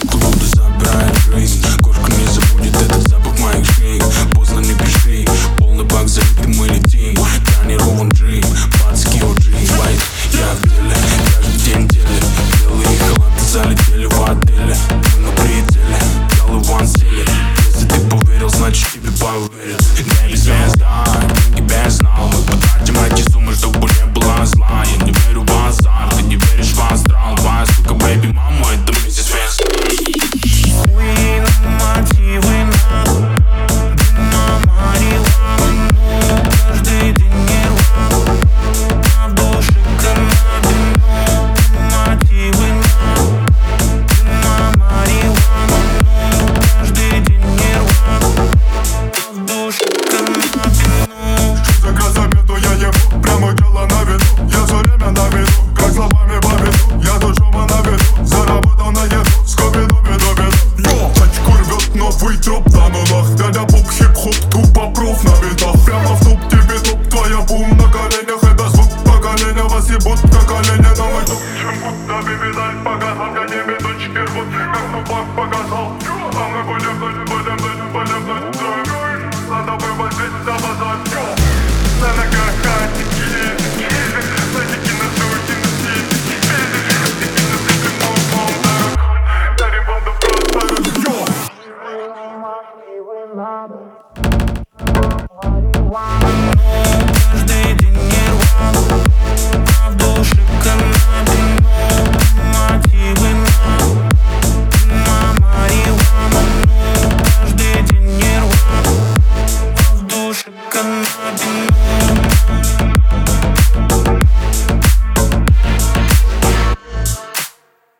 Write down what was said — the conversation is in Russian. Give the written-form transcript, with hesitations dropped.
Клубы забирает жизнь. Кошка не забудет этот запах моих шеек. Поздно не пиши, полный бак залит, и мы летим. Тонирован джим, пацки OG. Вайт, я в деле, каждый день деле. Белые халаты залетели в отеле. Мы на пределе, дал Иван сели. Если ты поверил, значит тебе поверят. Небе звезда, деньги без знал. Мы потратим эти суммы, чтобы не было зла. Я не верю в азарт, ты не веришь в астрал. Твоя сука, бэйби, мама, это миссис Вест. Хуи на мотивы на дыма марихуану. Каждый день не рвал, на душе каннабину. Мотивы на дыма марихуану. Каждый день не рвал, на душе каннабину. Что за красомету я ебу, прямо тело на виду. Я все время на виду, как словами по виду. Я тут шума на виду, заработал на еду. Скоби-дуби-дуби-ду. Очку рвет новый троп на нунах. Дядя Боб, хип-хоп, тупо проф на битах. Прямо в топ тебе топ, твоя бум на коленях. Это звук поколения, вас ебут как оленя. Но мы тут чем будто бибидаль. По газам гонями точки рвут, как тупак показал. А мы будем